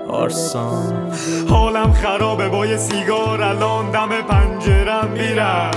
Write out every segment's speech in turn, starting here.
آرسان. حالم خرابه با یه سیگار الان دم پنجرم میرم،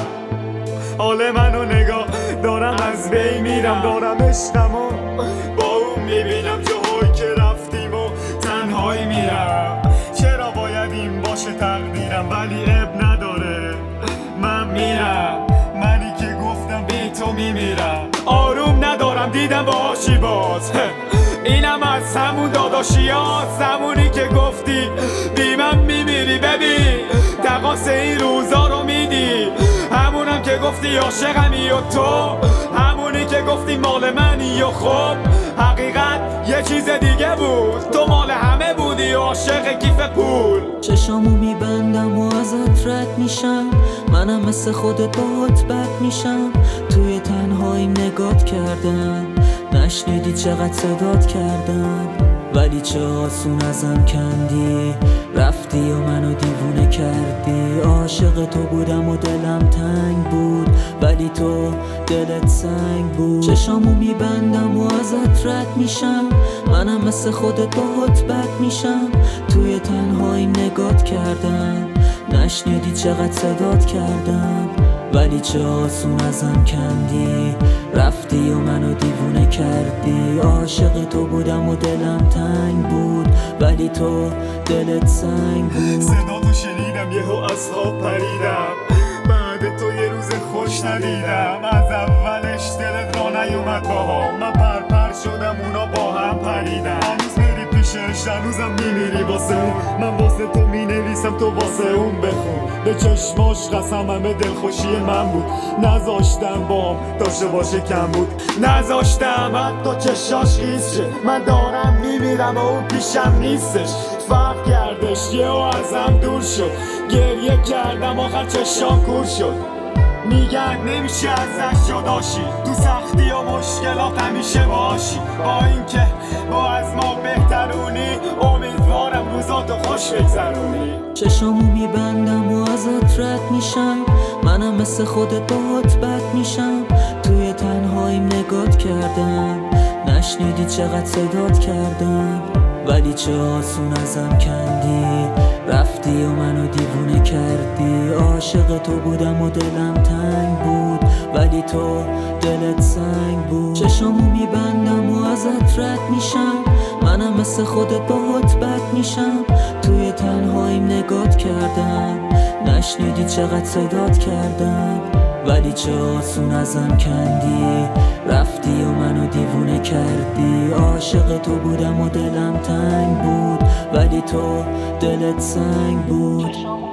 حال منو نگاه دارم از بی میرم، دارم عشقمو با اون میبینم جاهایی که رفتیم و تنهایی میرم. چرا باید این باشه تقدیرم ولی اب نداره من میرم، منی که گفتم بی تو میمیرم. آروم ندارم دیدم باشی باز اینم از همون داداشیات، همونی که گفتی بی من میمیری. ببین تقاس این روزا رو میدی، همونم که گفتی عاشقمی و تو همونی که گفتی مال منی و خب حقیقت یه چیز دیگه بود، تو مال همه بودی عاشق کیف پول. چشامو میبندم و ازت رد میشم، منم مثل خودت باهات بد میشم. توی تنهاییم نگات کردم، نشنیدی چقدر صدات کردم، ولی چه آسون ازم کندی، رفتی و منو دیوونه کردی. عاشق تو بودم و دلم تنگ بود، ولی تو دلت سنگ بود. چشامو میبندم و ازت رد میشم، منم مثل خودت باهات بد میشم. توی تنهاییم نگات کردم، نشنیدی چقدر صدات کردم، ولی چه آسون ازم کندی، رفتی و منو دیوونه کردی. عاشق تو بودم و دلم تنگ بود، ولی تو دلت سنگ بود. صدا تو شنیدم یهو از خواب پریدم، بعد تو یه روز خوش ندیدم. از اولش دلت را نیومد باها، من پرپر شدم اونا با هم پریدم. هنوز میری پیشش هنوزم میمیری واسه اون، من واسه تو مینویسم تو واسه اون بخون. به چشماش قسم همه دلخوشی من بود، نذاشتم بام داشته باشه کم بود، نذاشتم حتی چشاش خیز شه. من دارم میمیرم و اون پیشم نیستش، فرق کردش یه و ازم دور شد. گریه کردم آخر چشام کور شد، میگن نمیشه ازش جداشی، تو سختی و مشکلات همیشه باشی. با اینکه با از ما بهترونی امیدوارم روزاتو خوش بگذرونی. چشامو میبندم و ازت رد میشم، منم مثل خودت باهات بد میشم. توی تنهاییم نگات کردم، نشنیدی چقدر صدات کردم، ولی چه آسون ازم کندی، رفتی و منو دیوونه کردی. عاشق تو بودم و دلم تنگ بود، ولی تو دلت سنگ بود. چشامو میبندم و ازت رد میشم، منم مثل خودت باهات بد میشم. توی تنهاییم نگات کردم، نشنیدی چقدر صدات کردم، ولی چه آسون ازم کندی، رفتی و منو دیوونه کردی. عاشق تو بودم و دلم تنگ بود، ولی تو دلت سنگ بود.